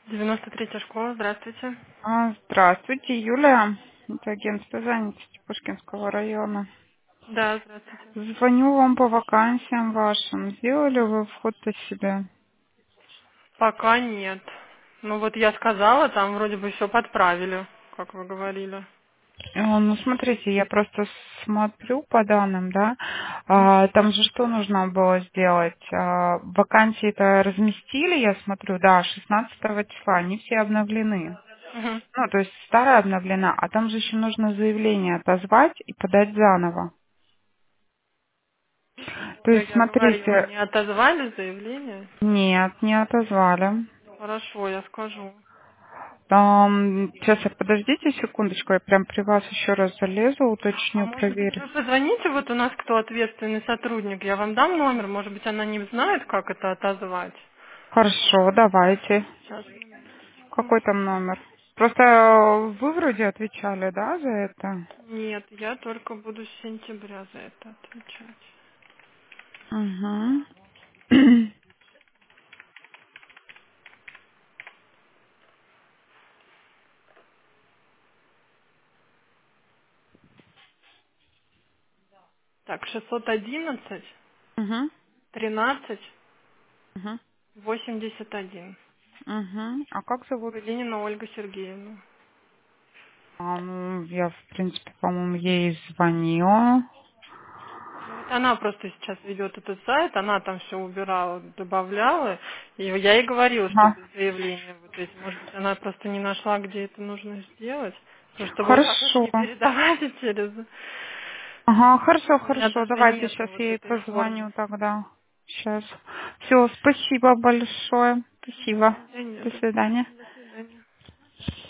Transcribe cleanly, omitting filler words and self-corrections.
93-я школа, здравствуйте. Здравствуйте, Юлия. Это агентство занятости Пушкинского района. Да, здравствуйте. Звоню вам по вакансиям вашим. Сделали вы вход-то себе? Пока нет. Ну вот я сказала, там вроде бы все подправили, как вы говорили. Ну, смотрите, я просто смотрю по данным, да. Мгм. Там же что нужно было сделать? Вакансии-то разместили, я смотрю, да, 16 числа. Они все обновлены. Мгм. Ну, то есть старая обновлена, а там же еще нужно заявление отозвать и подать заново. То Да, есть, я говорила, смотрите, не отозвали заявление? нет, не отозвали. Хорошо, я скажу. Сейчас, подождите секундочку, я прям при вас еще раз залезу, А уточню, может быть проверю. вы позвоните, вот у нас кто ответственный сотрудник, я вам дам номер, может быть она не знает, как это отозвать. Хорошо, давайте. Сейчас, минуточку. Какой там номер? Просто вы вроде отвечали, да, за это? Нет, я только буду с сентября за это отвечать. Угу. Так, 611 Угу. 13 Угу. 81. Угу. А как зовут? Калинина Ольга Сергеевна. Ну, я, в принципе, по-моему, ей звонила. Ну вот она просто сейчас ведет этот сайт, она там все убирала, добавляла. И я ей говорила, Ага. чтобы заявление вот эти, может быть, она просто не нашла, где это нужно сделать. Потому что вот так вот Хорошо. не передавайте через... Ага, хорошо, У меня хорошо. даже Давайте нету сейчас вот я ей этой формы. позвоню тогда. Сейчас. Все, спасибо большое. Спасибо. Да До нет, свидания. до свидания.